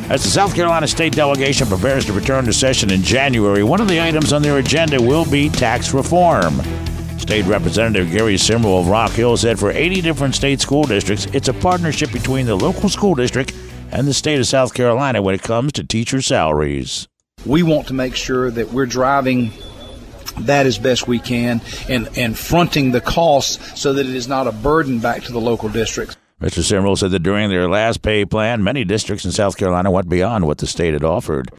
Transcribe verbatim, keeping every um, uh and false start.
As the South Carolina State delegation prepares to return to session in January, one of the items on their agenda will be tax reform. State Representative Gary Simrell of Rock Hill said for eighty different state school districts, it's a partnership between the local school district and the state of South Carolina when it comes to teacher salaries. We want to make sure that we're driving that as best we can and, and fronting the costs so that it is not a burden back to the local districts. Mister Simrell said that during their last pay plan, many districts in South Carolina went beyond what the state had offered.